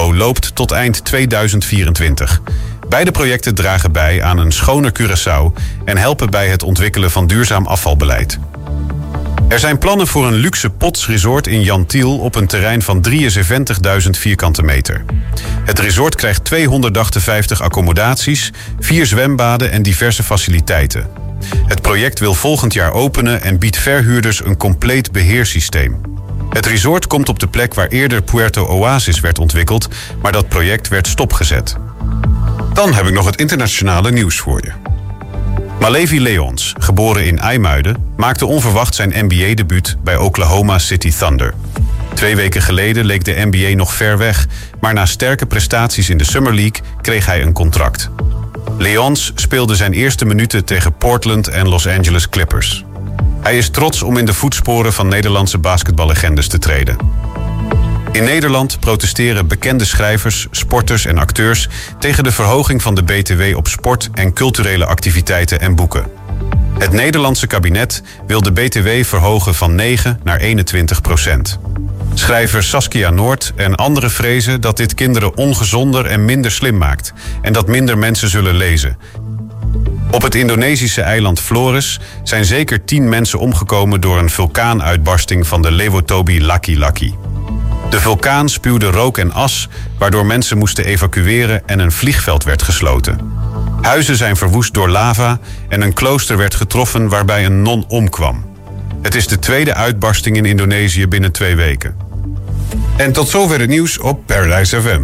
euro loopt tot eind 2024. Beide projecten dragen bij aan een schoner Curaçao en helpen bij het ontwikkelen van duurzaam afvalbeleid. Er zijn plannen voor een luxe potsresort in Jantiel op een terrein van 73.000 vierkante meter. Het resort krijgt 258 accommodaties, 4 zwembaden en diverse faciliteiten. Het project wil volgend jaar openen en biedt verhuurders een compleet beheersysteem. Het resort komt op de plek waar eerder Puerto Oasis werd ontwikkeld, maar dat project werd stopgezet. Dan heb ik nog het internationale nieuws voor je. Malevi Leons, geboren in IJmuiden, maakte onverwacht zijn NBA-debuut bij Oklahoma City Thunder. 2 weken geleden leek de NBA nog ver weg, maar na sterke prestaties in de Summer League kreeg hij een contract. Leons speelde zijn eerste minuten tegen Portland en Los Angeles Clippers. Hij is trots om in de voetsporen van Nederlandse basketballegendes te treden. In Nederland protesteren bekende schrijvers, sporters en acteurs tegen de verhoging van de BTW op sport en culturele activiteiten en boeken. Het Nederlandse kabinet wil de BTW verhogen van 9 naar 21%. Schrijver Saskia Noord en anderen vrezen dat dit kinderen ongezonder en minder slim maakt en dat minder mensen zullen lezen. Op het Indonesische eiland Flores zijn zeker 10 mensen omgekomen door een vulkaanuitbarsting van de Lewotobi Laki-Laki. De vulkaan spuwde rook en as, waardoor mensen moesten evacueren en een vliegveld werd gesloten. Huizen zijn verwoest door lava en een klooster werd getroffen waarbij een non omkwam. Het is de tweede uitbarsting in Indonesië binnen 2 weken. En tot zover het nieuws op Paradise FM.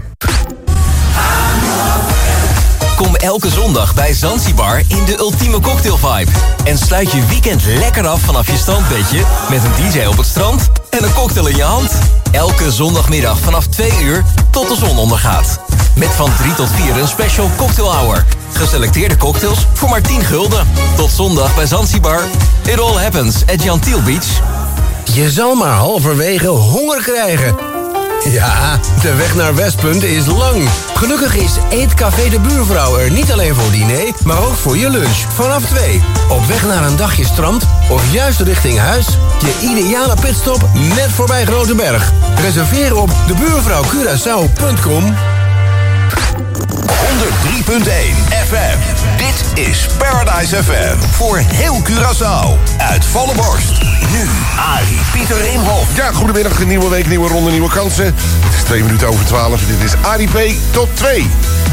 Kom elke zondag bij Zanzibar in de ultieme cocktailvibe. En sluit je weekend lekker af vanaf je strandbedje met een DJ op het strand en een cocktail in je hand. Elke zondagmiddag vanaf 2 uur tot de zon ondergaat. Met van 3 tot 4 een special cocktail hour. Geselecteerde cocktails voor maar 10 gulden. Tot zondag bij Zanzibar. It all happens at Jantiel Beach. Je zal maar halverwege honger krijgen. Ja, de weg naar Westpunt is lang. Gelukkig is Eetcafé de Buurvrouw er niet alleen voor diner, maar ook voor je lunch. Vanaf 2. Op weg naar een dagje strand of juist richting huis. Je ideale pitstop net voorbij Groteberg. Reserveer op debuurvrouwcuraçao.com. 103.1 FM. Dit is Paradise FM. Voor heel Curaçao. Uit volle borst. Nu Arie Pieter Imhoff. Ja, goedemiddag. Een nieuwe week, nieuwe ronde, nieuwe kansen. Het is 2 minuten over 12. Dit is Arie P. tot 2.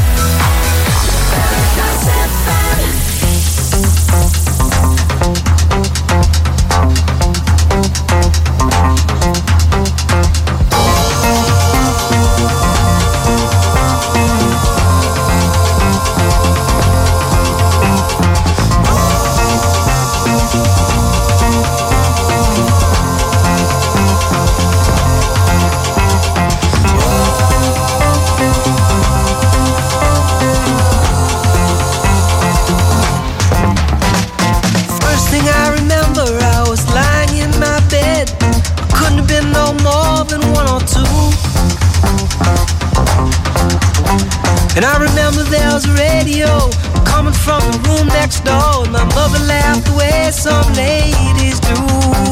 And I remember there was a radio coming from the room next door, and my mother laughed the way some ladies do.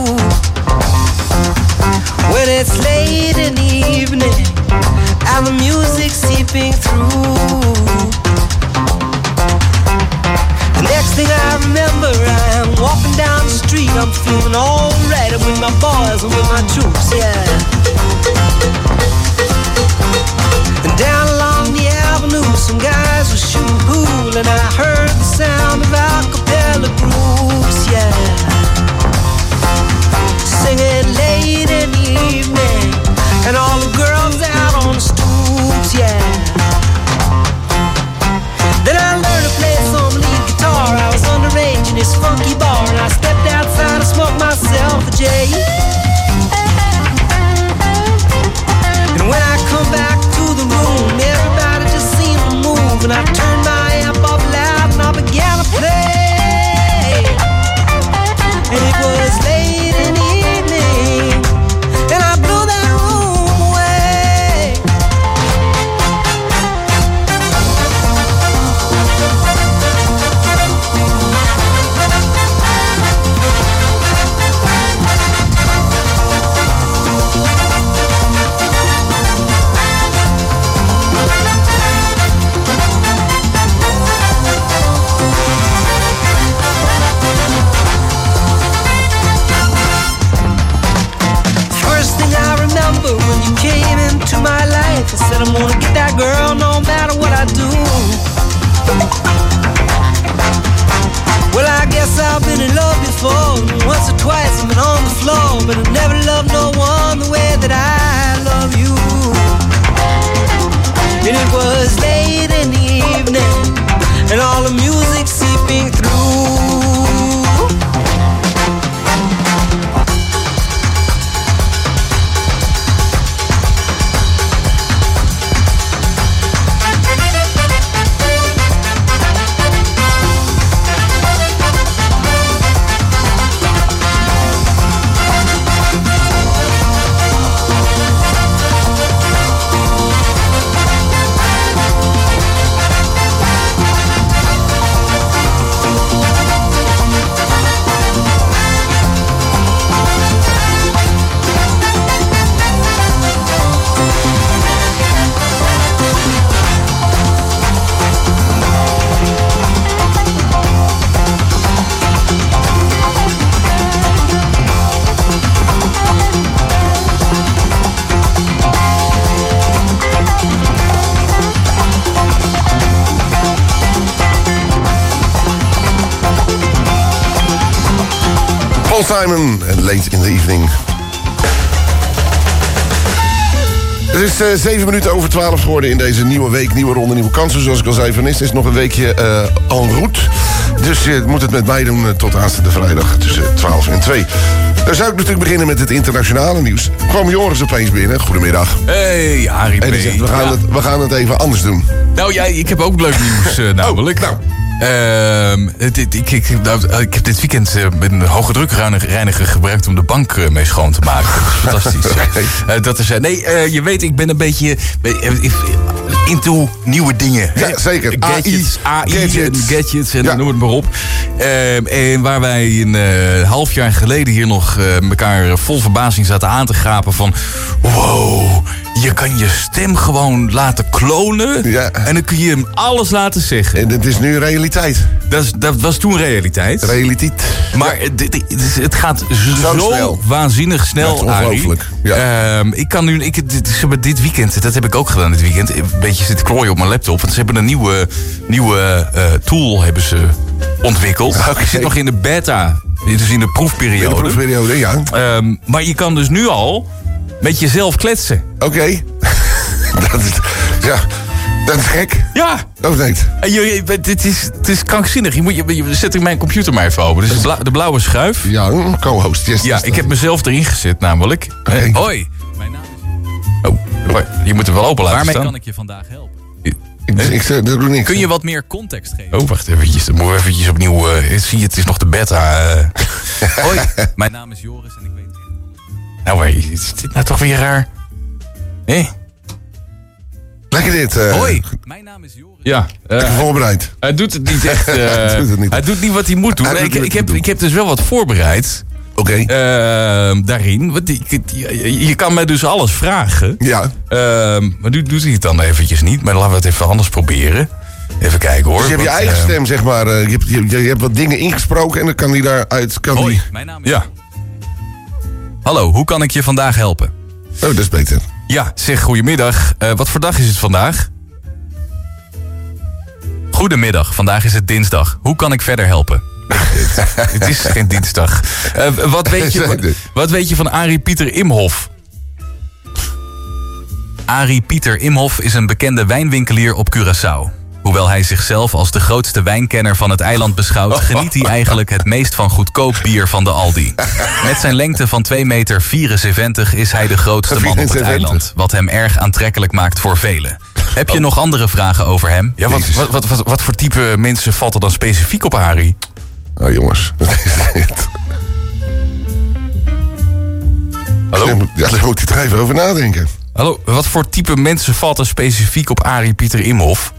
When it's late in the evening and the music seeping through. The next thing I remember, I'm walking down the street, I'm feeling alright. I'm with my boys and with my troops, yeah. And down along the avenue, some guys were shooting pool, and I heard the sound of a cappella groups, yeah. Singing late in the evening, and all the girls out on the stoops, yeah. Then I learned to play some lead guitar. I was underage in this funky bar, and I stepped outside to smoke myself a J. that I'm gonna get that girl no matter what I do. Well, I guess I've been in love before. Once or twice I've been on the floor, but I never loved no one the way that I love you. And it was late in the evening, and all the music seeping through. Paul Simon en Late in the Evening. Het is 7 minuten over 12 geworden in deze nieuwe week. Nieuwe ronde, nieuwe kansen. Zoals ik al zei, van is nog een weekje en route. Dus je moet het met mij doen tot aanstaande vrijdag tussen 12 en 2. Dan zou ik natuurlijk beginnen met het internationale nieuws. Kwam Joris opeens binnen. Goedemiddag. Hey, Harry P. En die zegt, we gaan het even anders doen. Nou ja, ik heb ook leuk nieuws namelijk. Nou. Ik heb dit weekend een hoge drukreiniger gebruikt om de bank mee schoon te maken. Dat is fantastisch. Je weet, ik ben een beetje into nieuwe dingen. Ja, zeker. Gadgets, gadgets en ja. noem het maar op. En waar wij een half jaar geleden hier nog elkaar vol verbazing zaten aan te gapen van... Wow, je kan je stem gewoon laten klonen. Ja. En dan kun je hem alles laten zeggen. En het is nu realiteit. Dat was toen realiteit. Realiteit. Maar het gaat zo snel. Waanzinnig snel, ja, ongelooflijk. Ja. Ik kan nu... dit weekend, dat heb ik ook gedaan dit weekend... een beetje zitten klooien op mijn laptop. Want ze hebben een nieuwe tool hebben ze ontwikkeld. Okay. Ik zit nog in de beta. Dus in de proefperiode. In de proefperiode, ja. Maar je kan dus nu al met jezelf kletsen. Oké. Dat is gek. Ja. Of niet? Het is krankzinnig. Je zet mijn computer maar even open. Dus de blauwe schuif. Ja, co-host. Yes, ja, ik heb mezelf erin gezet namelijk. Okay. Hoi. Mijn naam is... Oh, je moet hem wel open laten staan. Waarmee kan ik je vandaag helpen? Ik doe niks. Kun je wat meer context geven? Oh, wacht eventjes. Dan moeten we eventjes opnieuw... zie je, het is nog de beta. Hoi, mijn naam is Joris en ik weet... Nou, is dit nou toch weer raar? Lekker dit. Hoi, mijn naam is Joris. Ja. Even voorbereid. Hij doet het niet echt. Hij doet niet wat hij moet doen. Ik heb dus wel wat voorbereid. Oké. Daarin. Want je kan mij dus alles vragen. Ja. Maar nu doet hij het dan eventjes niet. Maar laten we het even anders proberen. Even kijken hoor. Dus je hebt je eigen stem, zeg maar. Je hebt wat dingen ingesproken en dan kan hij daaruit... Hoi, mijn naam is... Ja. Hallo, hoe kan ik je vandaag helpen? Oh, dat is beter. Ja, zeg goedemiddag. Wat voor dag is het vandaag? Goedemiddag, vandaag is het dinsdag. Hoe kan ik verder helpen? Het is geen dinsdag. Wat weet je van Arie Pieter Imhoff? Arie Pieter Imhoff is een bekende wijnwinkelier op Curaçao. Hoewel hij zichzelf als de grootste wijnkenner van het eiland beschouwt... geniet hij eigenlijk het meest van goedkoop bier van de Aldi. Met zijn lengte van 2,74 meter is hij de grootste man op het eiland... wat hem erg aantrekkelijk maakt voor velen. Heb je nog andere vragen over hem? Ja, wat voor type mensen valt er dan specifiek op Arie? Oh jongens, wat is dit? Hallo? Ja, daar moet je toch even over nadenken. Hallo, wat voor type mensen valt er specifiek op Arie Pieter Imhoff?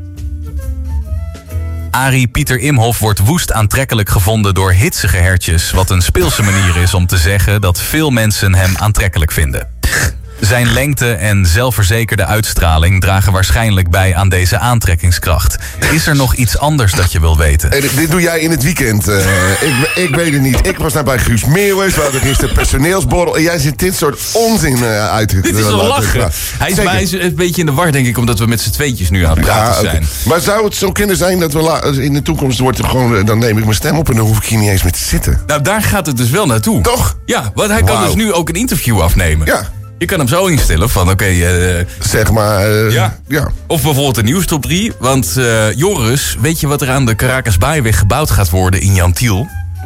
Arie Pieter Imhoff wordt woest aantrekkelijk gevonden door hitsige hertjes... wat een speelse manier is om te zeggen dat veel mensen hem aantrekkelijk vinden. Zijn lengte en zelfverzekerde uitstraling dragen waarschijnlijk bij aan deze aantrekkingskracht. Is er nog iets anders dat je wil weten? En dit doe jij in het weekend. Ik weet het niet. Ik was naar bij Guus Meeuwis. We hadden gisteren personeelsborrel. En jij zit dit soort onzin uit te Dit is wel lachen. Hij is een beetje in de war, denk ik, omdat we met z'n tweetjes nu aan het praten zijn. Maar zou het zo kunnen zijn dat we in de toekomst wordt er gewoon... dan neem ik mijn stem op en dan hoef ik hier niet eens meer te zitten. Nou, daar gaat het dus wel naartoe. Toch? Ja, want hij kan dus nu ook een interview afnemen. Ja. Je kan hem zo instellen van, zeg maar... ja. Of bijvoorbeeld de nieuwstop 3. Want Joris, weet je wat er aan de Caracas Baaiweg gebouwd gaat worden in Jantiel?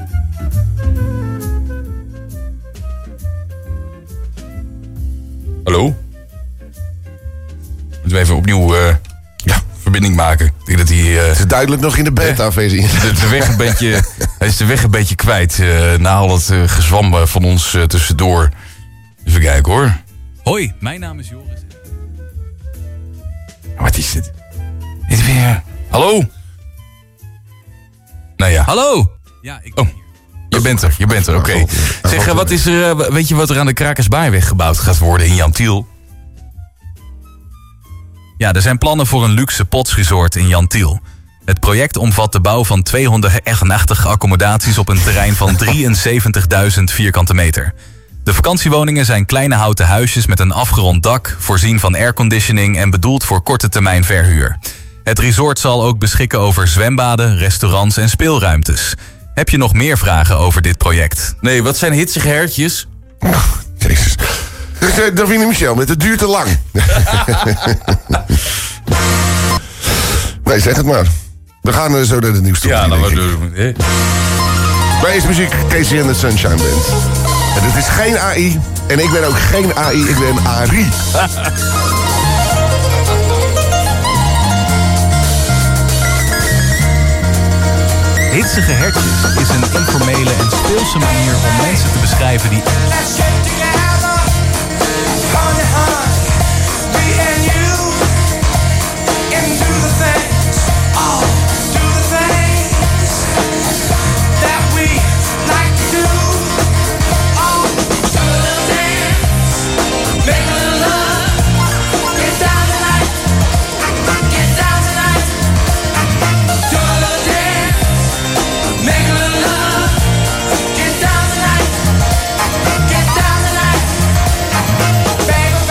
Hallo? Moeten we even opnieuw verbinding maken. Ik denk dat hij... Het is duidelijk nog in de beta-versie. Hij is de weg een beetje kwijt. Na al het gezwam van ons tussendoor. Even kijken hoor. Hoi, mijn naam is Joris. Wat is dit? Dit weer... Hallo? Nou ja. Hallo? Ja, ik ben hier. Je bent er, oké. Zeg, wat is er, weet je wat er aan de Caracas Baaiweg gebouwd gaat worden in Jantiel? Ja, er zijn plannen voor een luxe potsresort in Jantiel. Het project omvat de bouw van 288 accommodaties op een terrein van 73.000 vierkante meter. De vakantiewoningen zijn kleine houten huisjes met een afgerond dak, voorzien van airconditioning en bedoeld voor korte termijn verhuur. Het resort zal ook beschikken over zwembaden, restaurants en speelruimtes. Heb je nog meer vragen over dit project? Nee, wat zijn hitsige hertjes? Jezus. Davine Michel, met het duurt te lang. Nee, zeg het maar. We gaan zo naar de nieuwste. Ja, nou wat doen we? Bij is muziek Casey and the Sunshine Band. En het is geen AI. En ik ben ook geen AI, ik ben Ari. Hitsige hertjes is een informele en speelse manier om mensen te beschrijven die... Baby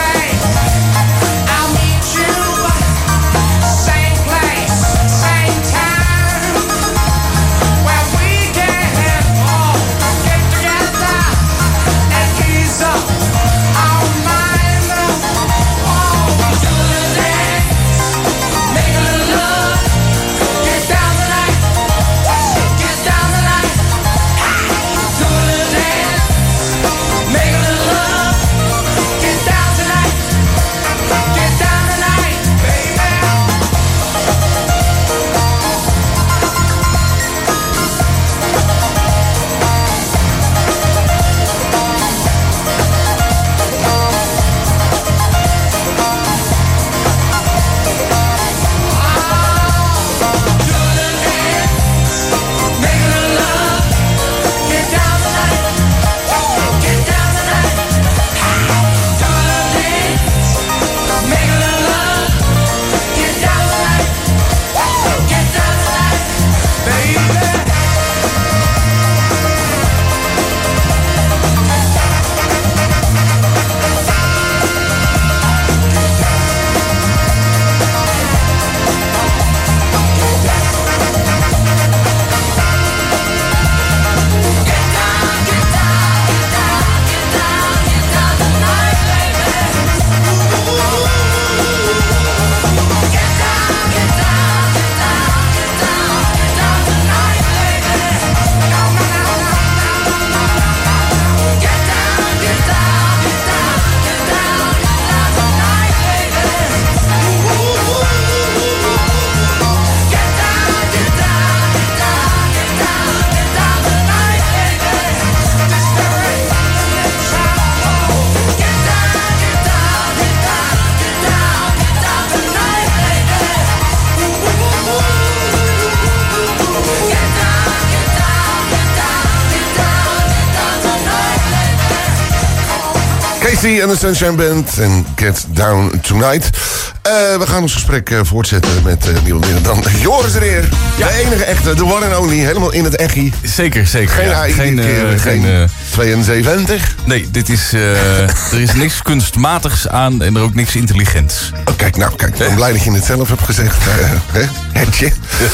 Dixie en de Sunshine Band en Get Down Tonight. We gaan ons gesprek voortzetten met niemand minder dan Joris Reer. Ja. De enige echte, de one and only, helemaal in het echi. Zeker. Geen AI, geen 72. Nee, dit is, er is niks kunstmatigs aan en er ook niks intelligents. Oh, kijk, ik ben blij dat je het zelf hebt gezegd. Hetje.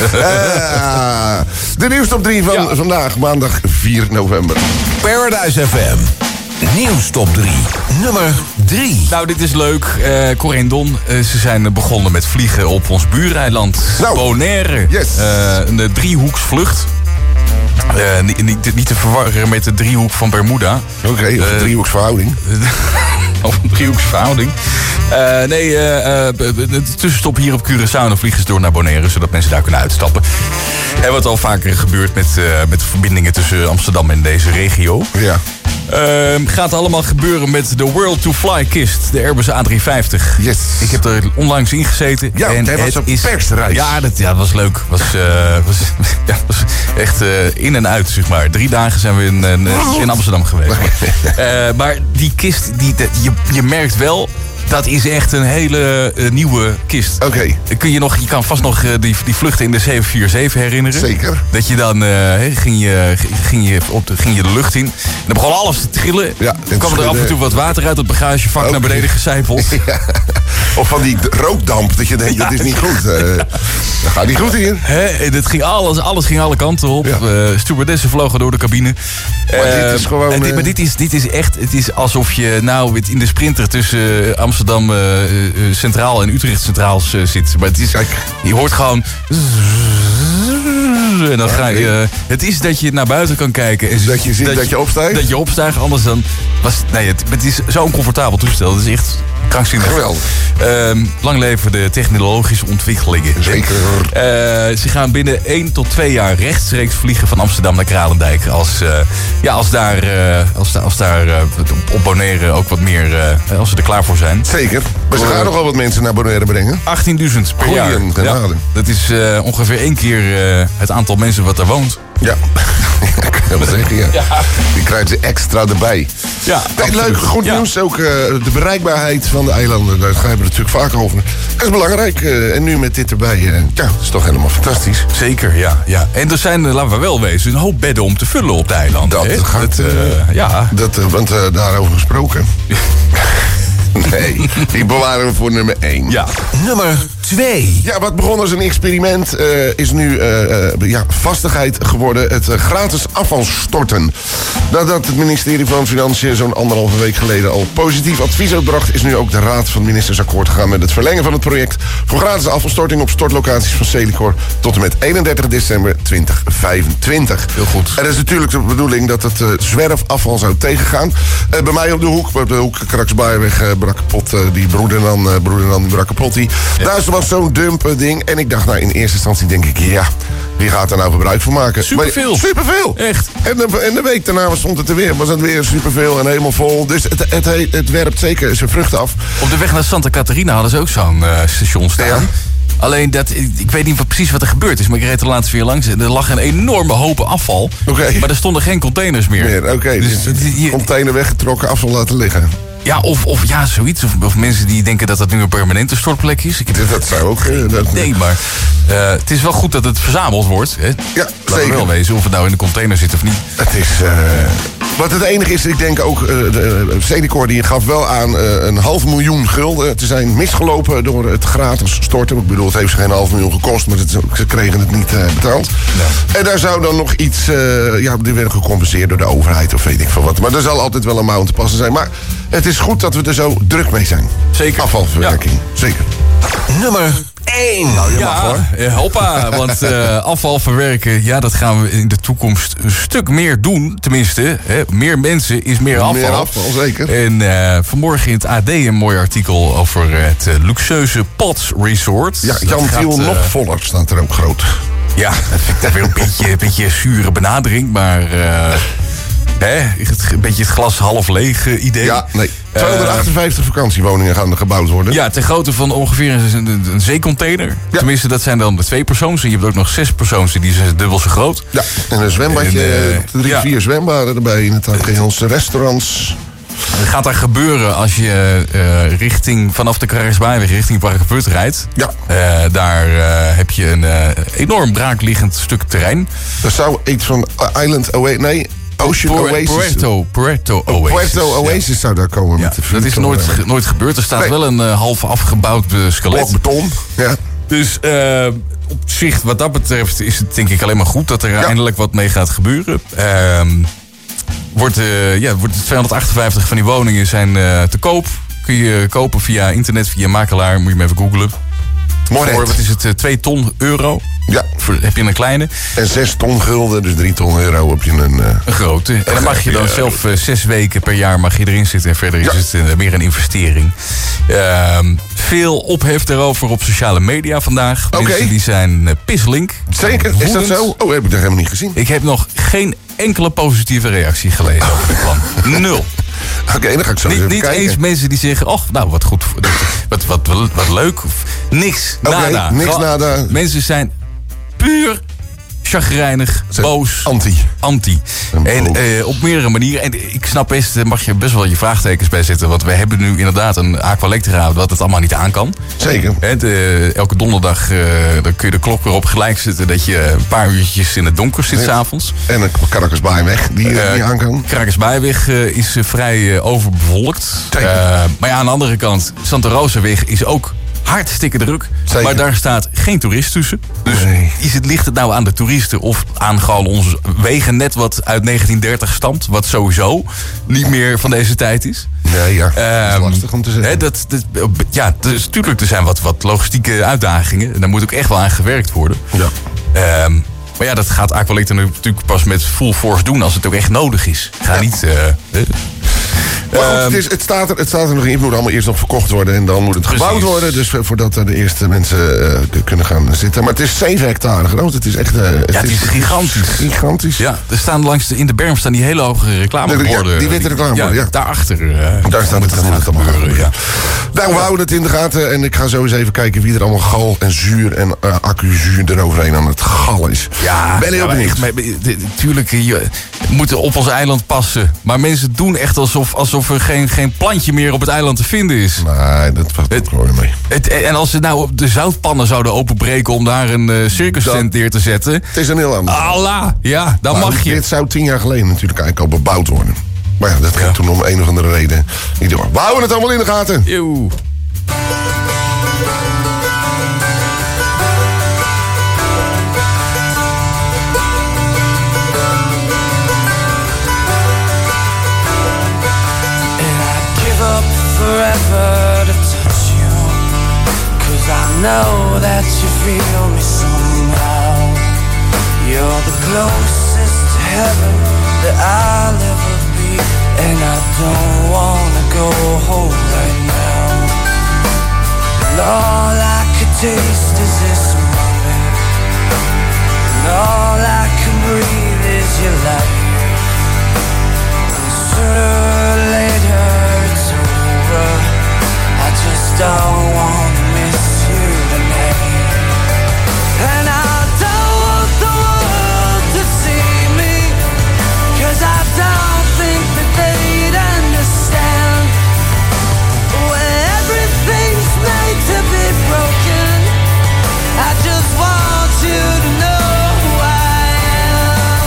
De nieuwstop 3 van vandaag, maandag 4 november. Paradise FM. Nieuwstop 3. Nummer 3. Nou, dit is leuk. Cor en Don, ze zijn begonnen met vliegen op ons buureiland. Bonaire. Yes. Een driehoeksvlucht. Niet te verwarren met de driehoek van Bermuda. Oké, of een driehoeksverhouding. Of een driehoeksverhouding. De tussenstop hier op Curaçao. Dan vliegen ze door naar Bonaire, zodat mensen daar kunnen uitstappen. En wat al vaker gebeurt met verbindingen tussen Amsterdam en deze regio. Ja. Gaat allemaal gebeuren met de World to Fly kist, de Airbus A350. Yes. Ik heb er onlangs in gezeten. Ja, en het was een persreis. Ja, dat was leuk. Was echt in en uit, zeg maar. 3 dagen zijn we in Amsterdam geweest. Maar die kist, je merkt wel, dat is echt een hele nieuwe kist. Oké. Je kan vast nog die vluchten in de 747 herinneren. Zeker. Dat je dan ging je de lucht in. En dan begon alles te trillen. Ja, dan kwam er af en toe wat water uit het bagagevak ook naar beneden gecijpeld. Ja. Of van die rookdamp, dat je denkt, dat is niet goed. Dat gaat niet goed hier. Het ging alles ging alle kanten op. Ja. Stewardessen vlogen door de cabine. Maar dit is gewoon... Maar dit is echt, het is alsof je nou in de sprinter tussen Amsterdam Centraal en Utrecht Centraal zit. Maar het is, je hoort gewoon... En dan ga je, het is dat je naar buiten kan kijken. En dat je ziet dat je opstijgt? Dat je opstijgt, anders dan... Het is zo'n comfortabel toestel. Het is echt krankzinnig. Geweldig. Lang leven de technologische ontwikkelingen. Zeker. Ze gaan binnen 1 tot 2 jaar rechtstreeks vliegen van Amsterdam naar Kralendijk. Als daar op Bonaire ook wat meer... als ze er klaar voor zijn. Zeker. Maar ze gaan nogal wat mensen naar Bonaire brengen. 18.000 per jaar. Ja, dat is ongeveer 1 keer het aantal mensen wat daar woont. Ja, ik kan wel zeggen, ja. Die krijgen ze extra erbij. Ja, leuk, goed nieuws. Ook de bereikbaarheid van de eilanden. Daar gaan we natuurlijk vaak over. Dat is belangrijk. En nu met dit erbij. Dat is toch helemaal fantastisch. Zeker, ja. En er zijn, laten we wel wezen, een hoop bedden om te vullen op de eilanden. Dat gaat... want daarover gesproken... Nee, die bewaren we voor nummer 1. Ja. Nummer 2. Ja, wat begon als een experiment is nu vastigheid geworden. Het gratis afvalstorten. Nadat het ministerie van Financiën zo'n 1,5 week geleden al positief advies uitbracht, is nu ook de Raad van Ministers akkoord gegaan met het verlengen van het project voor gratis afvalstorting op stortlocaties van Celicor tot en met 31 december 2025. Heel goed. Er is natuurlijk de bedoeling dat het zwerfafval zou tegengaan. Bij mij op de hoek Kraksbaaiweg, Brakkepot, die broeder dan die Brakkepot. Daar was zo'n dump ding. En ik dacht, in eerste instantie denk ik, wie gaat daar nou gebruik van maken? Superveel. Superveel. Echt. En de week daarna stond het er weer. Was het weer superveel en helemaal vol. Dus het werpt zeker zijn vruchten af. Op de weg naar Santa Catarina hadden ze ook zo'n station staan. Ja. Alleen, ik weet niet precies wat er gebeurd is, maar ik reed er laatst weer langs en er lag een enorme hoop afval. Okay. Maar er stonden geen containers meer. Oké, dus container weggetrokken, afval laten liggen. Ja, of zoiets. Of mensen die denken dat dat nu een permanente stortplek is. Dat zou ook... Nee, maar het is wel goed dat het verzameld wordt. Hè? Ja, zeker. Wel wezen of het nou in de container zit of niet. Het is... Wat het enige is, ik denk ook, Celicor die gaf wel aan $500.000 gulden te zijn misgelopen door het gratis storten. Ik bedoel, het heeft ze geen $500.000 gekost, maar ze kregen het niet betaald. Ja. En daar zou dan nog iets, die werden gecompenseerd door de overheid of weet ik veel wat. Maar er zal altijd wel een mouw te passen zijn. Maar het is goed dat we er zo druk mee zijn. Zeker. Afvalverwerking, zeker. Nummer 1. Nou, je mag hoor. Hoppa, want afval verwerken, dat gaan we in de toekomst een stuk meer doen. Tenminste, meer mensen is meer afval. Meer afval, zeker. En vanmorgen in het AD een mooi artikel over het luxueuze Pots Resort. Ja, Jan Thiel nog voller staat er ook groot. Ja, dat vind ik weer een beetje een zure benadering, maar... een beetje het glas half leeg idee. Ja, nee. 258 vakantiewoningen gaan er gebouwd worden. Ja, ter grootte van ongeveer een zeecontainer. Ja. Tenminste, dat zijn dan de 2 persoons. En je hebt ook nog 6 persoons, die zijn dubbel zo groot. Ja, en een zwembadje, 3-4 zwembaden erbij. In het geheel restaurants, Het gaat daar gebeuren als je vanaf de Kruisbaanweg richting Parkput rijdt. Ja. Daar heb je een enorm braakliggend stuk terrein. Dat zou iets van Island Oasis... Nee, Ocean Oasis. Puerto Oasis. Puerto Oasis zou daar komen. Ja, met de dat is nooit gebeurd. Er staat wel een half afgebouwd skelet. Blok beton. Ja. Dus op zich, wat dat betreft, is het denk ik alleen maar goed dat er eindelijk wat mee gaat gebeuren. Wordt 258 van die woningen zijn te koop. Kun je kopen via internet, via makelaar. Moet je hem even googlen. Mooi. Voor, wat is het, 2 ton euro? Ja. Heb je een kleine. En 6 ton gulden, dus 3 ton euro heb je een grote. En dan mag je dan zelf 6 weken per jaar mag je erin zitten. En verder is het meer een investering. Veel ophef daarover op sociale media vandaag. Mensen die zijn pisslink. Zeker, woedend. is dat zo? Oh, heb ik dat helemaal niet gezien. Ik heb nog geen enkele positieve reactie gelezen over dit plan. 0. Oké, dan ga ik zo even Niet kijken. eens mensen die zeggen, nou wat goed, wat leuk. Of niks, nada. Niks nada. Mensen zijn puur chagrijnig, boos. Anti. En op meerdere manieren. En ik snap best, daar mag je best wel je vraagtekens bij zetten. Want we hebben nu inderdaad een Aqualectra wat het allemaal niet aan kan. Zeker. Elke donderdag dan kun je de klok weer op gelijk zetten dat je een paar uurtjes in het donker zit 's avonds. En een Caracasbaaiweg die niet aan kan. Caracasbaaiweg is vrij overbevolkt. Maar ja, aan de andere kant, Santa Rosaweg is ook hartstikke druk. Zeker. Maar daar staat geen toerist tussen. Dus ligt het nou aan de toeristen of aan gewoon onze wegen net wat uit 1930 stamt? Wat sowieso niet meer van deze tijd is. Nee, ja. Dat is lastig om te zeggen. Dus natuurlijk, er zijn wat logistieke uitdagingen. En daar moet ook echt wel aan gewerkt worden. Ja. Maar ja, dat gaat Aqualectra natuurlijk pas met full force doen als het ook echt nodig is. Ga niet... Maar goed, het staat er nog in. Het moet allemaal eerst nog verkocht worden. En dan moet het gebouwd worden. Dus voordat er de eerste mensen kunnen gaan zitten. Maar het is 7 hectare groot. Het is echt... het is gigantisch. Gigantisch. Ja, er staan in de berm staan die hele hoge reclameborden. Die witte reclameborden, ja. Daarachter. Daar staat het allemaal gebeuren. Ja. Nou, we houden het in de gaten. En ik ga zo eens even kijken wie er allemaal gal en zuur en accuzuur eroverheen aan het gal is. Ja, ben heel benieuwd. Natuurlijk, we moeten op ons eiland passen. Maar mensen doen echt alsof er geen plantje meer op het eiland te vinden is. Nee, dat valt ook gewoon mee. En als ze nou de zoutpannen zouden openbreken om daar een circustent neer te zetten. Het is een heel ander. Allah, ja, dan mag je. Dit zou 10 jaar geleden natuurlijk eigenlijk al bebouwd worden. Maar ja, dat ging toen om een of andere reden niet door. We houden het allemaal in de gaten. Eeuw. Forever to touch you, 'cause I know that you feel me somehow. You're the closest to heaven that I'll ever be, and I don't wanna go home right now. And all I could taste is this moment, and all I can breathe is your light. And sooner or later I just don't want to miss you tonight. And I don't want the world to see me, 'cause I don't think that they'd understand. When everything's made to be broken, I just want you to know who I am.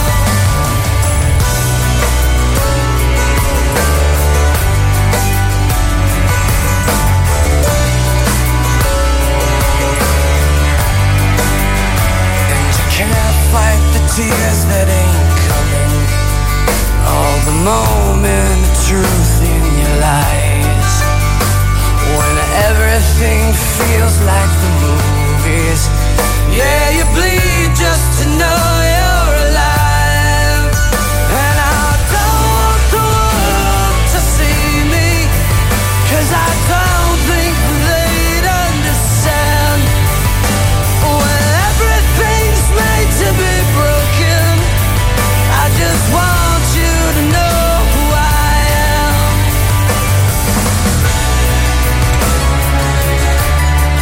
Can't fight the tears that ain't coming. All the moment of truth in your lies. When everything feels like the movies. Yeah, you bleed just to know you're alive. And I don't want the world to see me, 'cause I don't think they'd understand. When everything's made to be broken, I just want you to know who I am.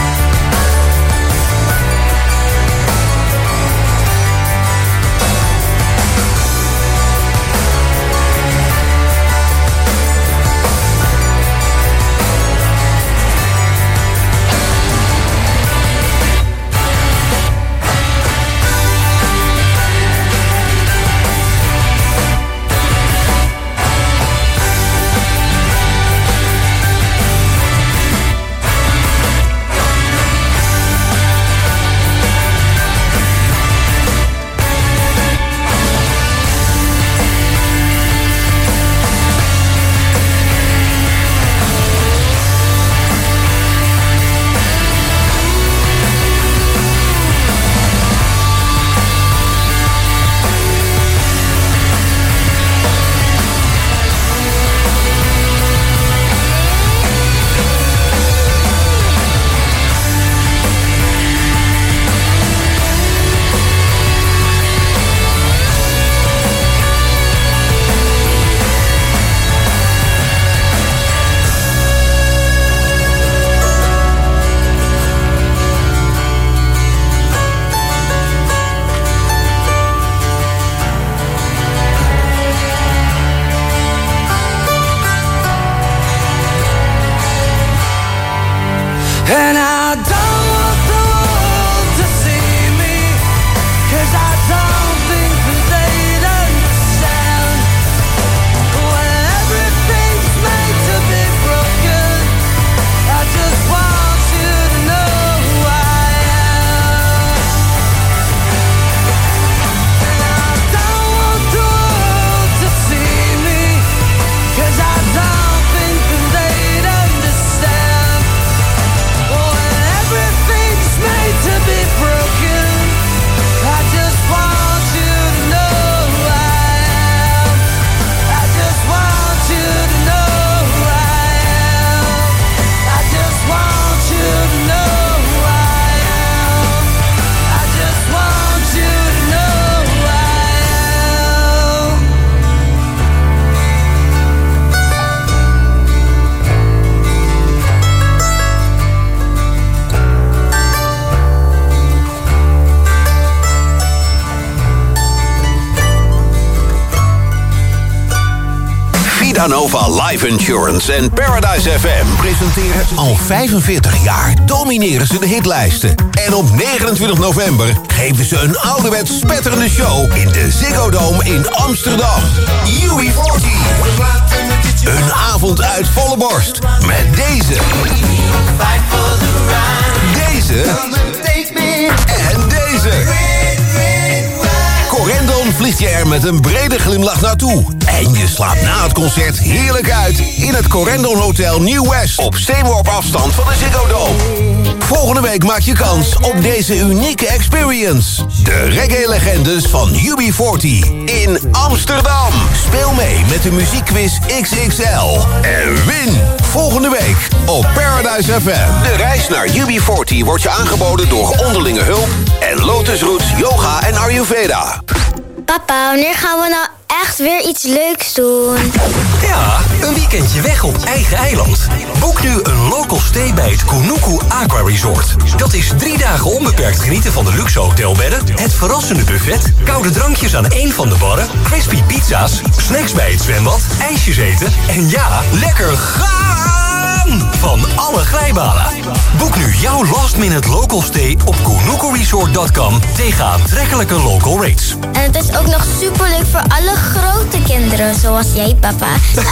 Betanova Life Insurance en Paradise FM presenteren al 45 jaar domineren ze de hitlijsten. En op 29 november geven ze een ouderwets spetterende show in de Ziggo Dome in Amsterdam. UB40. Een avond uit volle borst met deze. Deze. En deze. Corendon vliegt je er met een brede glimlach naartoe. En je slaapt na het concert heerlijk uit in het Corendon Hotel New West op steenworp afstand van de Ziggo Dome. Volgende week maak je kans op deze unieke experience. De reggae-legendes van UB40 in Amsterdam. Speel mee met de muziekquiz XXL. En win volgende week op Paradise FM. De reis naar UB40 wordt je aangeboden door Onderlinge Hulp en Lotus Roots Yoga en Ayurveda. Papa, wanneer gaan we nou echt weer iets leuks doen? Ja, een weekendje weg op eigen eiland. Boek nu een local stay bij het Kunuku Aqua Resort. Dat is 3 dagen onbeperkt genieten van de luxe hotelbedden, het verrassende buffet, koude drankjes aan één van de barren, crispy pizza's, snacks bij het zwembad, ijsjes eten en ja, lekker gaan van alle glijbanen. Boek nu jouw last-minute local stay op kunukuresort.com tegen aantrekkelijke local rates. En het is ook nog superleuk voor alle grote kinderen, zoals jij, papa.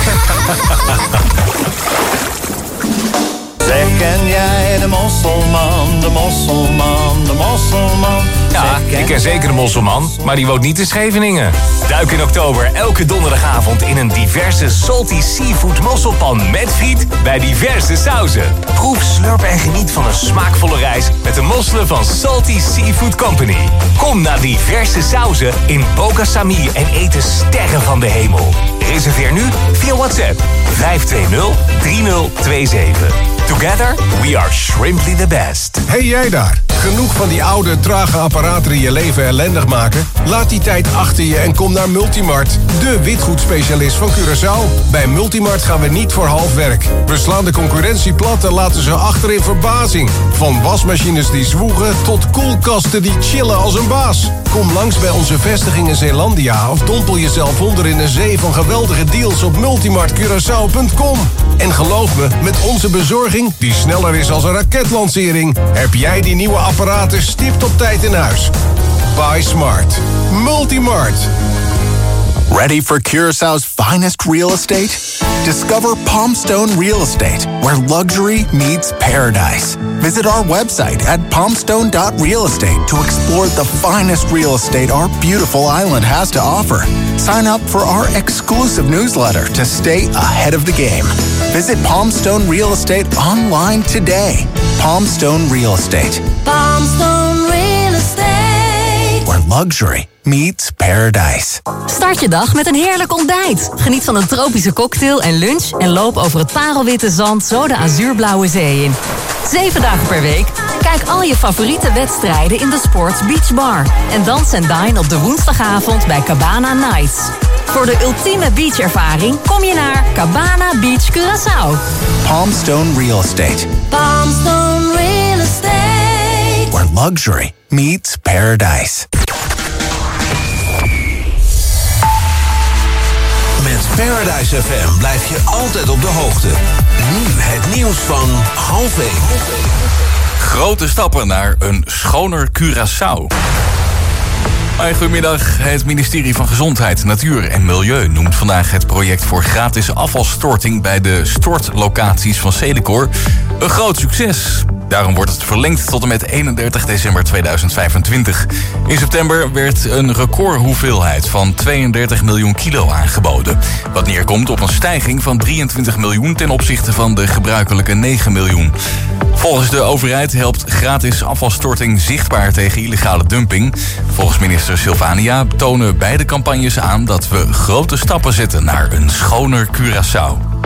Zeg, ken jij de mosselman, de mosselman, de mosselman? Ja, ik ken zeker de mosselman, maar die woont niet in Scheveningen. Duik in oktober elke donderdagavond in een diverse salty seafood mosselpan met friet bij diverse sauzen. Proef, slurp en geniet van een smaakvolle reis met de mosselen van Salty Seafood Company. Kom naar diverse sauzen in Boca Samir en eet de sterren van de hemel. Reserveer nu via WhatsApp 520-3027. Together, we are shrimply the best. Hey jij daar, genoeg van die oude, trage apparaten die je leven ellendig maken? Laat die tijd achter je en kom naar Multimart, de witgoedspecialist van Curaçao. Bij Multimart gaan we niet voor half werk. We slaan de concurrentie plat en laten ze achter in verbazing. Van wasmachines die zwoegen tot koelkasten die chillen als een baas. Kom langs bij onze vestiging in Zeelandia of dompel jezelf onder in een zee van geweldige deals op multimartcuraçao.com. En geloof me, met onze bezorging, die sneller is als een raketlancering, heb jij die nieuwe apparaten stipt op tijd in huis. Buy smart. Multimart. Ready for Curaçao's finest real estate? Discover Palmstone Real Estate, where luxury meets paradise. Visit our website at palmstone.realestate to explore the finest real estate our beautiful island has to offer. Sign up for our exclusive newsletter to stay ahead of the game. Visit Palmstone Real Estate online today. Palmstone Real Estate. Palmstone Real Estate. Where luxury meets paradise. Start je dag met een heerlijk ontbijt. Geniet van een tropische cocktail en lunch en loop over het parelwitte zand zo de azuurblauwe zee in. 7 dagen per week. Kijk al je favoriete wedstrijden in de Sports Beach Bar. En dans en dine op de woensdagavond bij Cabana Nights. Voor de ultieme beachervaring kom je naar Cabana Beach Curaçao. Palmstone Real Estate. Palmstone Real Estate. Where luxury meets paradise. Met Paradise FM blijf je altijd op de hoogte. Nu het nieuws van 12:30. Grote stappen naar een schoner Curaçao. Hoi, goedemiddag. Het ministerie van Gezondheid, Natuur en Milieu noemt vandaag het project voor gratis afvalstorting bij de stortlocaties van Cedecor een groot succes. Daarom wordt het verlengd tot en met 31 december 2025. In september werd een recordhoeveelheid van 32 miljoen kilo aangeboden. Wat neerkomt op een stijging van 23 miljoen ten opzichte van de gebruikelijke 9 miljoen. Volgens de overheid helpt gratis afvalstorting zichtbaar tegen illegale dumping. Volgens minister Sylvania tonen beide campagnes aan dat we grote stappen zetten naar een schoner Curaçao.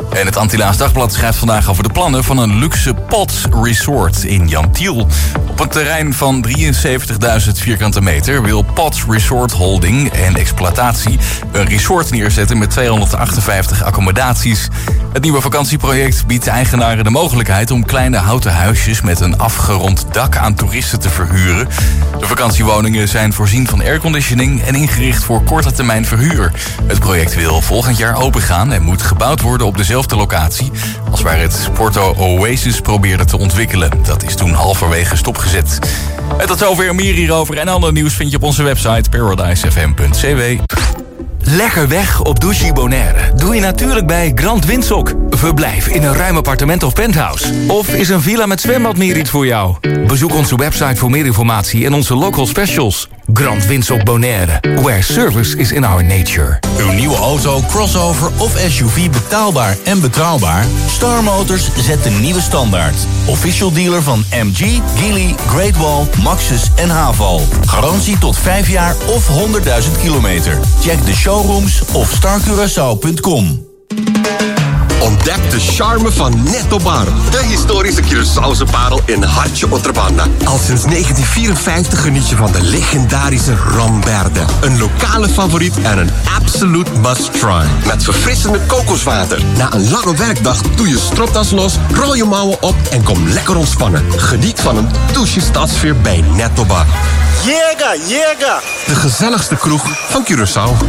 En het Antillaans Dagblad schrijft vandaag over de plannen van een luxe POTS resort in Jantiel. Op een terrein van 73.000 vierkante meter wil POTS Resort Holding en Exploitatie een resort neerzetten met 258 accommodaties. Het nieuwe vakantieproject biedt eigenaren de mogelijkheid om kleine houten huisjes met een afgerond dak aan toeristen te verhuren. De vakantiewoningen zijn voorzien van airconditioning en ingericht voor korte termijn verhuur. Het project wil volgend jaar opengaan en moet gebouwd worden op dezelfde locatie als waar het Porto Oasis probeerde te ontwikkelen. Dat is toen halverwege stopgezet. En tot zover meer hierover en ander nieuws vind je op onze website paradisefm.cw. Lekker weg op Douchy Bonaire doe je natuurlijk bij Grand Windsock. Verblijf in een ruim appartement of penthouse. Of is een villa met zwembad meer iets voor jou? Bezoek onze website voor meer informatie en onze local specials. Grand Windsock Bonaire, where service is in our nature. Uw nieuwe auto, crossover of SUV betaalbaar en betrouwbaar? Star Motors zet de nieuwe standaard. Official dealer van MG, Geely, Great Wall, Maxus en Haval. Garantie tot 5 jaar of 100.000 kilometer. Check de showrooms of starcuraçao.com. Ontdek de charme van Netto Bar. De historische Curaçaose parel in Hartje Otrabanda. Al sinds 1954 geniet je van de legendarische Ramberde. Een lokale favoriet en een absolute must-try. Met verfrissende kokoswater. Na een lange werkdag doe je stropdas los, rol je mouwen op en kom lekker ontspannen. Geniet van een douche stadsfeer bij Netto Bar. Llega, llega! De gezelligste kroeg van Curaçao.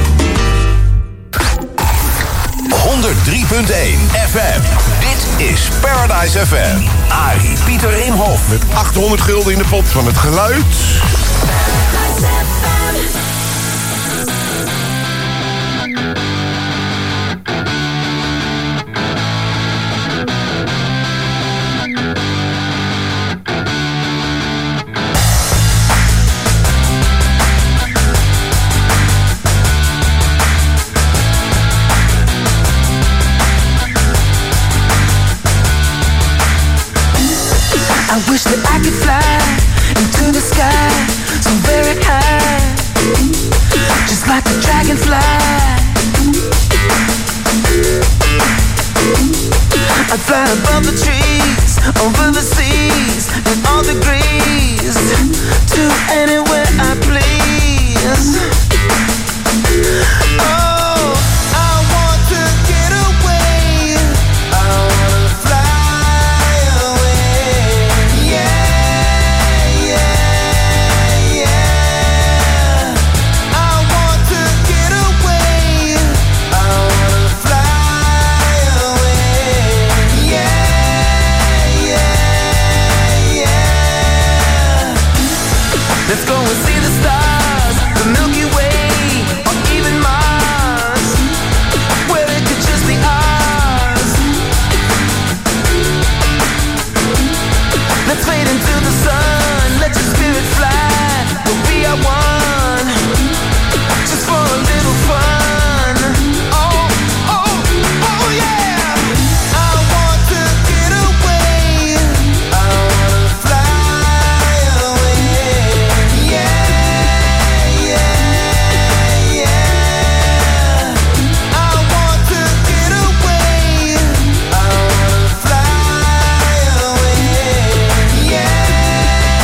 103.1 FM. Dit is Paradise FM. Arie Pieter Imhoff. Met 800 gulden in de pot van het geluid. I wish that I could fly into the sky so very high, just like a dragonfly. I'd fly above the trees, over the seas, and all degrees, to anywhere I please. Oh, I want to get away. I wanna fly away. Yeah, yeah, yeah. I want to get away. I wanna fly away. Yeah, yeah, yeah. Let's go and see the stars, the Milky Way, or even Mars, where it could just be ours. Let's fade into the sun, let your spirit fly, we'll be our one, just for a little fun. Oh, oh, oh yeah. I want to get away. I wanna fly away. Yeah, yeah, yeah. I want to get away. I wanna fly away. Yeah,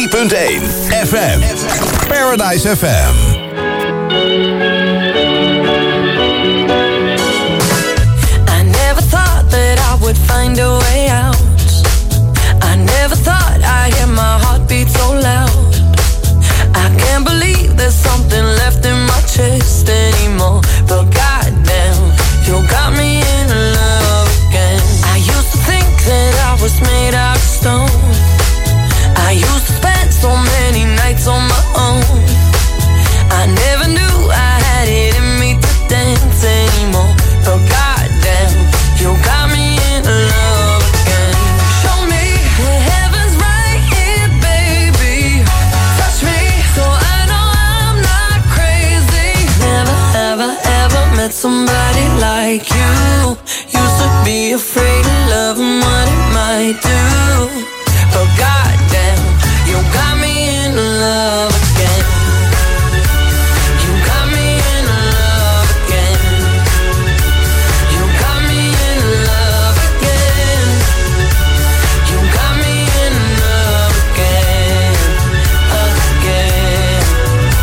FM. Paradise FM. I never thought that I would find a way out. I never thought I'd hear my heartbeat so loud. I can't believe there's something left in my chest anymore. But goddamn, you got me in love again. I used to think that I was made out of stone. I used to spend so many nights on my own. I never knew I had it in me to dance anymore. But goddamn, you got me in love again. Show me the heavens right here, baby. Touch me so I know I'm not crazy. Never, ever, ever met somebody like you. Used to be afraid of love and what it might do. But goddamn, you got me in love again. You got me in love again. You got me in love again. You got me in love again, again.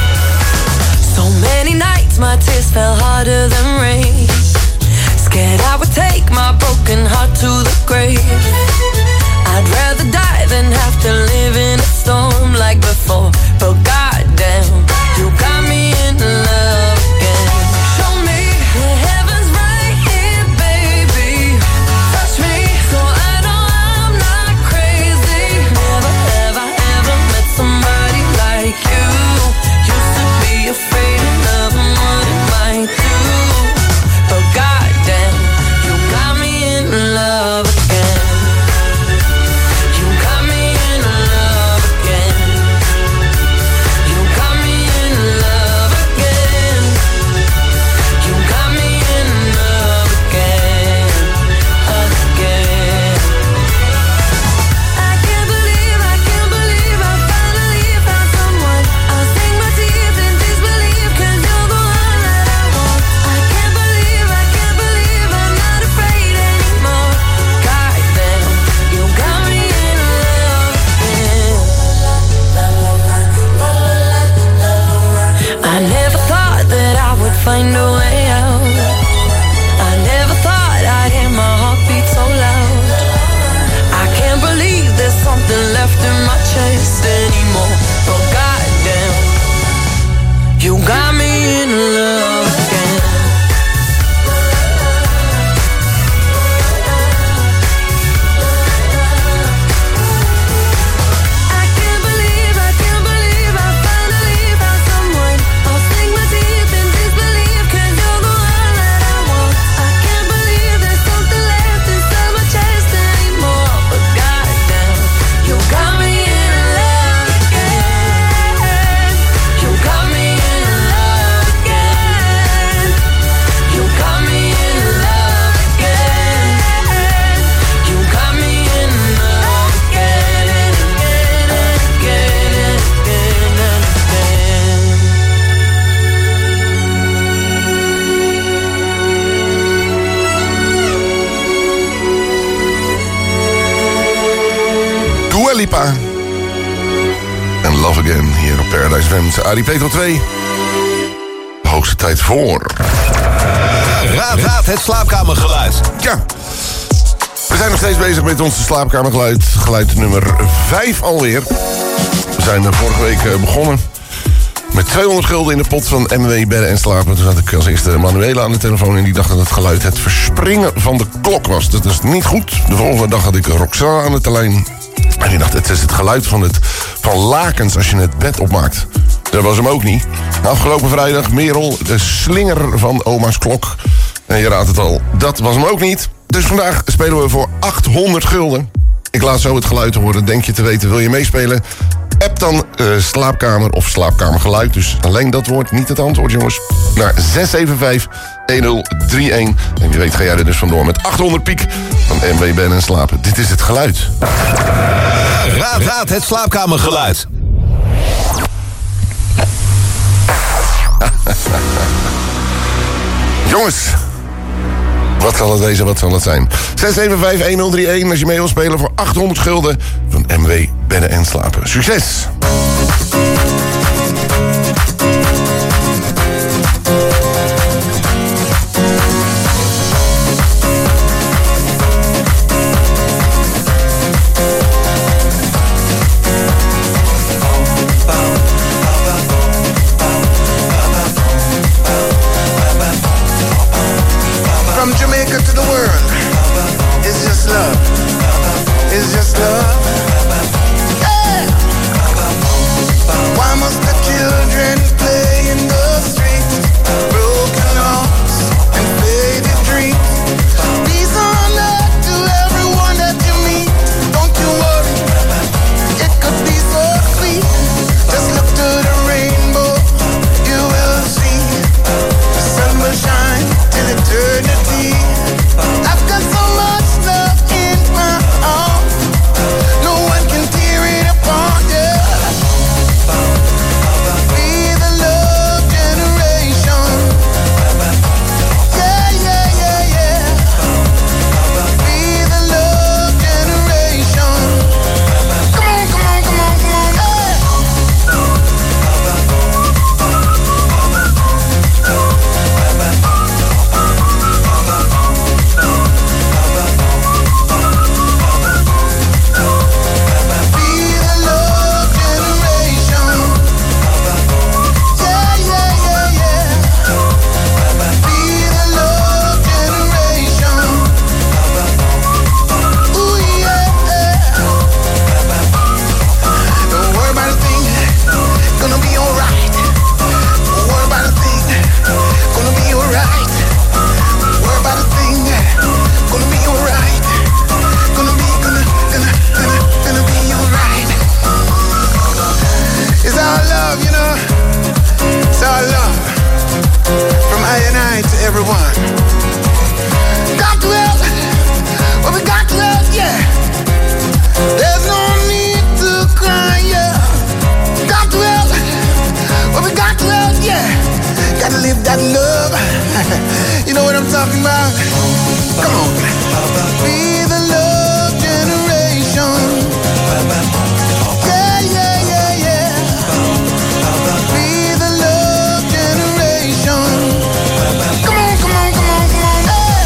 So many nights my tears fell harder than rain. Scared I would take my broken heart to the grave. I'd rather die than have to live in a storm like before. But goddamn, you got me in love again. Show me the heavens right here, baby. Touch me so I know I'm not crazy. Never, ever, ever met somebody like you. Used to be afraid of love and what it might do. But goddamn, you got me in love again. You got me in love again. You got me in love again. You got me in love again, again. I can't believe I finally found someone. I'll sink my teeth in disbelief 'cause you're the one that I want. I can't believe I'm not afraid anymore. Goddamn, you got me in love again. I never thought that I would find a way out. I never thought I'd hear my heartbeat so loud. I can't believe there's something left in my chest anymore. But goddamn, you got me in love again. I can't believe I finally found someone. I'll sink my teeth in disbelief 'cause you're the one that I want. I can't believe there's something left inside my chest anymore. But goddamn, you got me in love again. You got me in love again. You got me in love again. You got me in love again and again and again and again and again. Dua Lipa. En Love Again hier op Paradise FM. Arie Peter 2. Hoogste tijd voor. Raad het slaapkamergeluid. Ja. We zijn nog steeds bezig met onze slaapkamergeluid. Geluid nummer 5 alweer. We zijn vorige week begonnen. Met 200 gulden in de pot van MW Bedden en Slapen. Toen had ik als eerste Manuela aan de telefoon. En die dacht dat het geluid het verspringen van de klok was. Dat is niet goed. De volgende dag had ik Roxana aan de lijn. En die dacht, het is het geluid van lakens als je het bed opmaakt. Dat was hem ook niet. Afgelopen vrijdag, Merel, de slinger van oma's klok. En je raadt het al, dat was hem ook niet. Dus vandaag spelen we voor 800 gulden. Ik laat zo het geluid horen. Denk je te weten, wil je meespelen? App dan slaapkamer of slaapkamergeluid. Dus alleen dat woord, niet het antwoord, jongens. Naar 675-1031. En wie weet ga jij er dus vandoor met 800 piek van MW Bedden en Slapen. Dit is het geluid. Raad het slaapkamergeluid. Jongens, wat zal het wezen, wat zal het zijn? 675-1031 als je mee wil spelen voor 800 gulden van MW Bedden en Slapen. Succes! got love. You know what I'm talking about? Come on. Be the love generation. Yeah, yeah, yeah, yeah. Be the love generation. Come on, come on, come on, come on.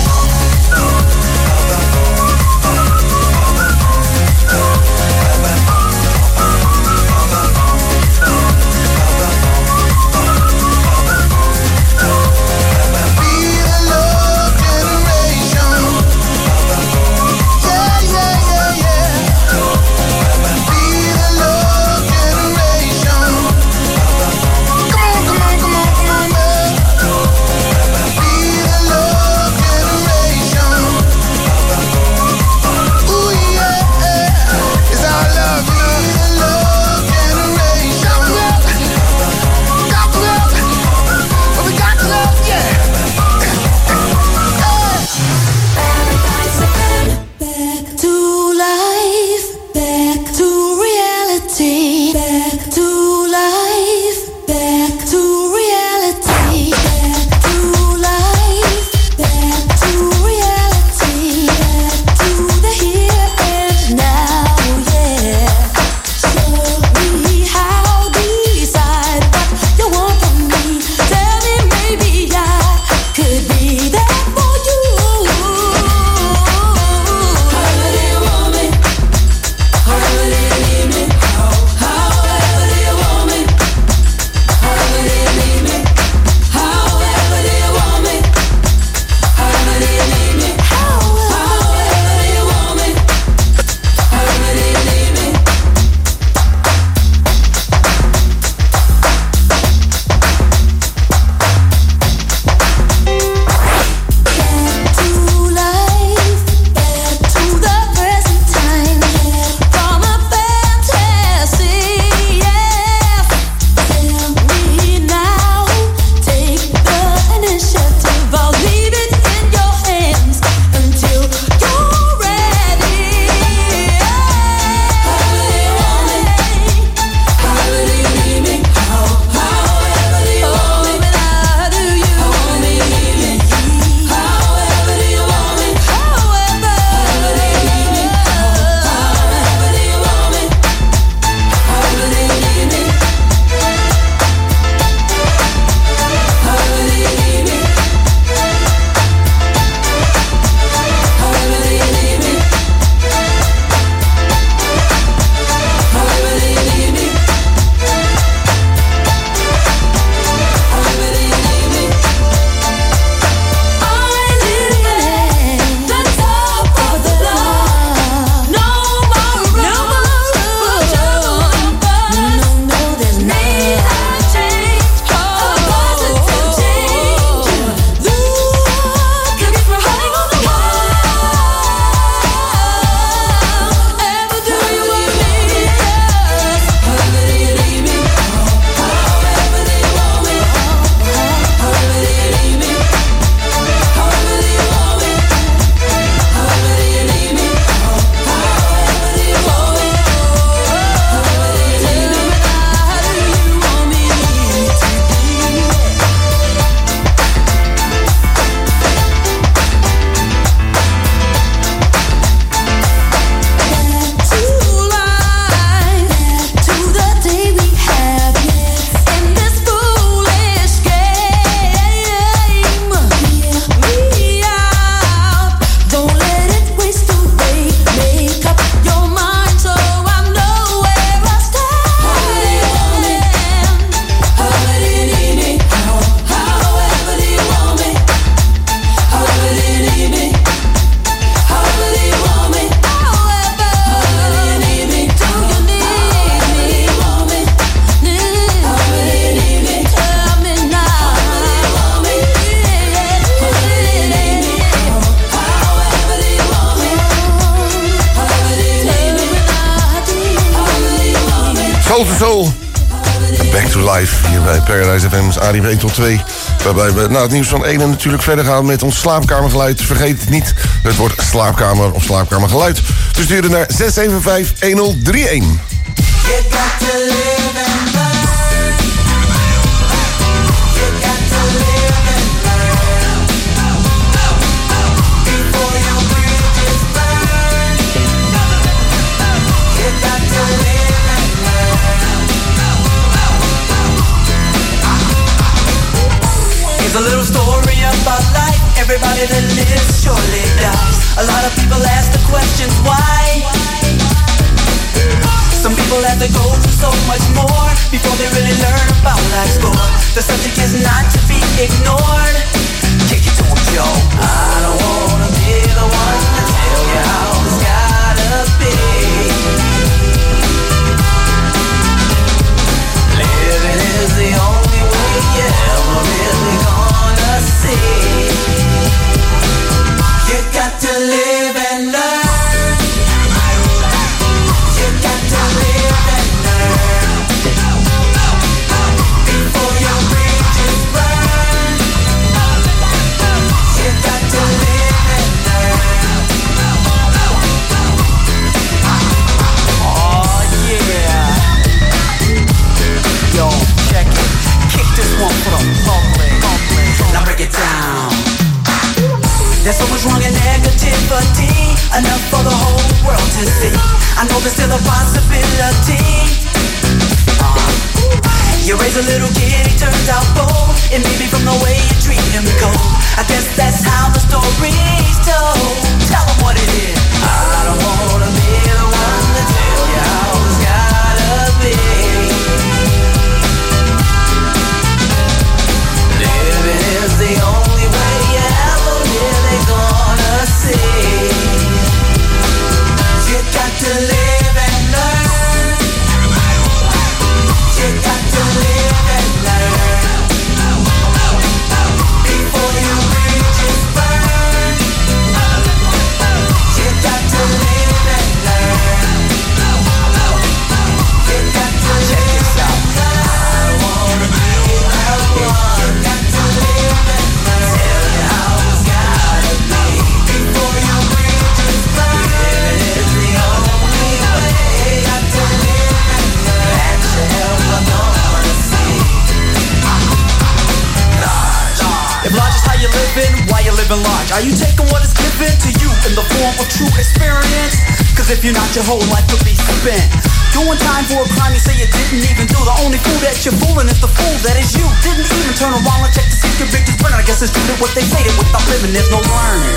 Soul to Soul. Back to life hier bij Paradise FM's Arie 1 tot 2. Waarbij we na het nieuws van 1 natuurlijk verder gaan met ons slaapkamergeluid. Vergeet het niet, het wordt slaapkamer of slaapkamergeluid. Dus stuur naar 675-1031. You got to live and learn. You got to live Here's a little story about life. Everybody that lives surely dies. A lot of people ask the questions why. Some people have to go through so much more before they really learn about life's score. The subject is not to be ignored. Kick it to 'em, Joe. I don't wanna be the one to tell you how it's gotta be. Living is the only way you're ever really gonna see. You got to live and learn. You got to live and learn. Before your bridges burn. You got to live and learn. Oh yeah. Yo, check it. Kick this one for the public. Now break it down. There's so much wrong and negativity, enough for the whole world to see. I know there's still a possibility. You raise a little kid, he turns out bold. It may be from the way you treat him cold. I guess that's how the story's told. Tell him what it is. I don't wanna be the one to tell you how it's gotta be. Living is the only way you ever really gonna see. You got to live and learn. You got to live and learn. Before your bridges burn. You got to live and learn. You got to check this out. I wanna be that one. Got to live and learn. Tell you how it's gotta be. Before your bridges burn. It is the only way. Got to live and learn. That's your help I'm gonna see. If large is how you're living, why you living large? Are you taking what is given to you in the form of true experience? Cause if you're not, your whole life could be spent doing time for a crime you say you didn't even do. The only fool that you're fooling is the fool that is you. Didn't even turn around and check to see if your victims burn. I guess it's true that what they say, that without living there's no learning.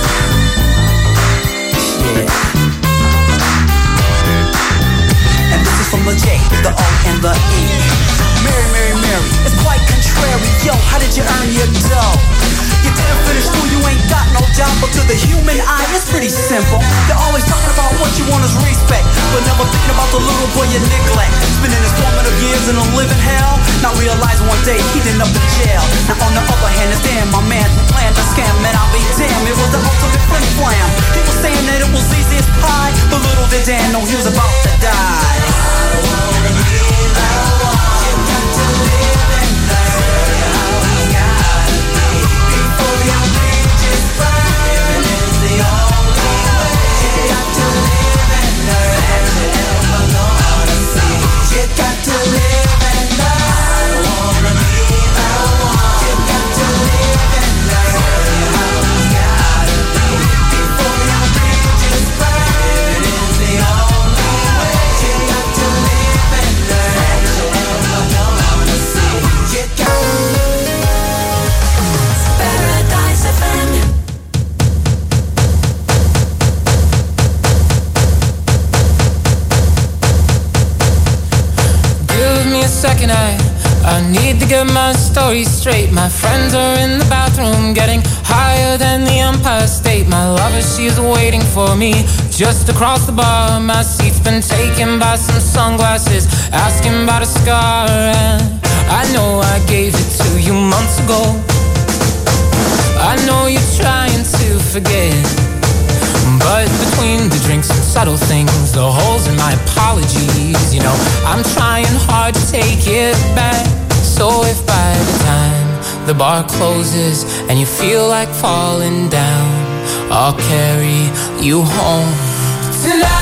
Yeah. And this is from the J, the O, and the E. Mary, Mary, Mary, it's quite contrary. Yo, how did you earn your dough? You didn't finish school, you ain't got no job. But to the human eye, it's pretty simple. They're always talking about what you want is respect, but never thinking about the little boy you neglect. Spending his formative years in a living hell, not realizing one day he'd end up in jail. Now on the other hand, it's damn my man who planned the scam. And I'll be damned, it was the ultimate flim flam. He was saying that it was easy as pie, but little did Dan know he was about to die. I don't wanna be that one. You got to live and learn how it's gotta be. Before your bridges burn, is the only way. You got to live and learn. That's the help I'm gonna see. You got to live and learn. I don't wanna be that one. You got to live and learn how it's gotta be. Before your bridges burn, is the only way. You got to live and learn. That's the help I'm gonna see. You got Paradise FM. Give me a second, I need to get my story straight. My friends are in the bathroom getting higher than the Empire State. My lover, she's waiting for me just across the bar. My seat's been taken by some sunglasses, asking about a scar. And I know I gave it to you months ago. I know you're trying to forget, but between the drinks and subtle things, the holes in my apologies, you know, I'm trying hard to take it back. So if by the time the bar closes and you feel like falling down, I'll carry you home tonight.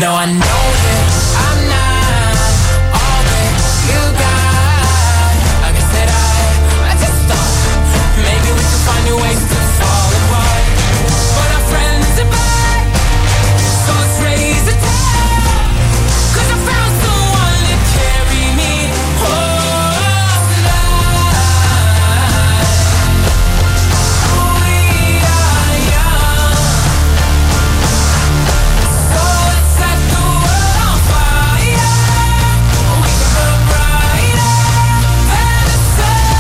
No, I know that I'm not all that you got. Like I said, I just thought maybe we could find new ways to fall apart. But our friends are back, so let's raise a toast. 'Cause I found someone to carry me home tonight. We are young, so let's set the world on fire. We can burn brighter than the sun.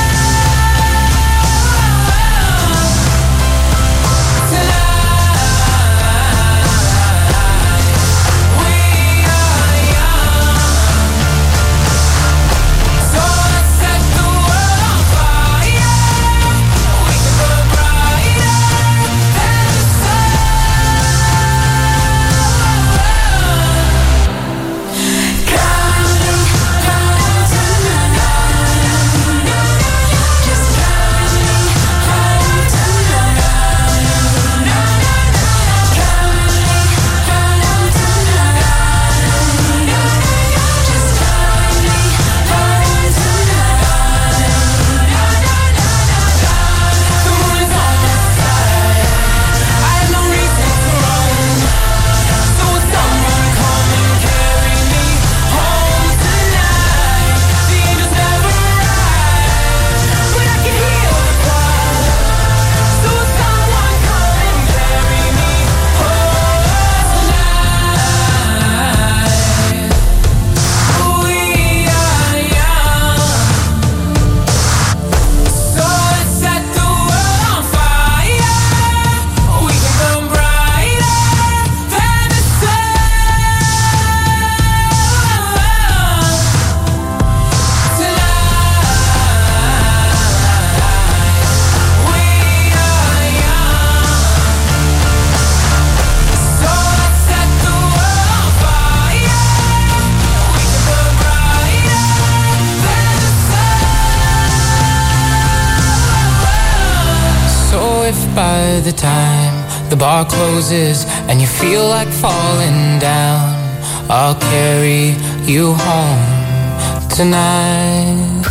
By the time the bar closes and you feel like falling down, I'll carry you home tonight.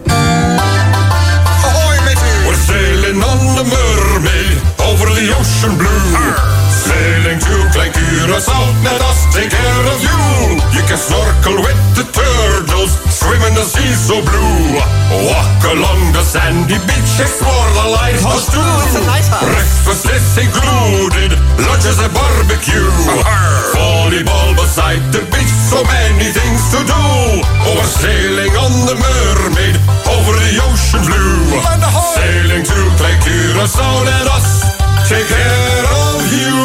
Ahoy, matey! We're sailing on the mermaid over the ocean blue. Sailing to Klein Curaçao, let us take care of you. You can snorkel with the turtles, swim in the sea so blue. Walk along the sandy beach, explore the lighthouse too. It's a nice house. Breakfast is included, lunch is a barbecue. Volleyball beside the beach, so many things to do. Oh, we're sailing on the mermaid over the ocean blue. Sailing to Klein Curaçao, let us take care of you.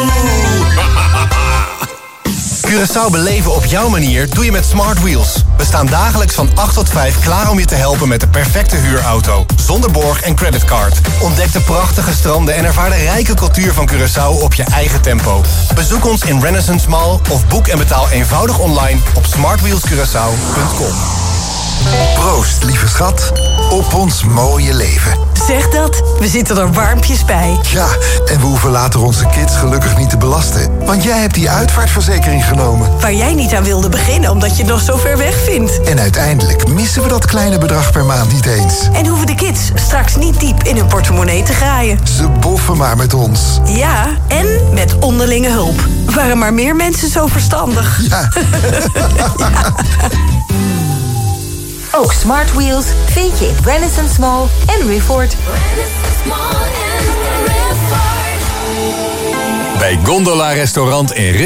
Curaçao beleven op jouw manier doe je met Smart Wheels. We staan dagelijks van 8 tot 5 klaar om je te helpen met de perfecte huurauto. Zonder borg en creditcard. Ontdek de prachtige stranden en ervaar de rijke cultuur van Curaçao op je eigen tempo. Bezoek ons in Renaissance Mall of boek en betaal eenvoudig online op smartwheelscuraçao.com. Proost, lieve schat, op ons mooie leven. Zeg dat, we zitten er warmpjes bij. Ja, en we hoeven later onze kids gelukkig niet te belasten. Want jij hebt die uitvaartverzekering genomen. Waar jij niet aan wilde beginnen, omdat je het nog zo ver weg vindt. En uiteindelijk missen we dat kleine bedrag per maand niet eens. En hoeven de kids straks niet diep in hun portemonnee te graaien. Ze boffen maar met ons. Ja, en met onderlinge hulp. Waren maar meer mensen zo verstandig. Ja. Ook Smart Wheels vind je in Renaissance Mall en Rivert. Bij Gondola Restaurant in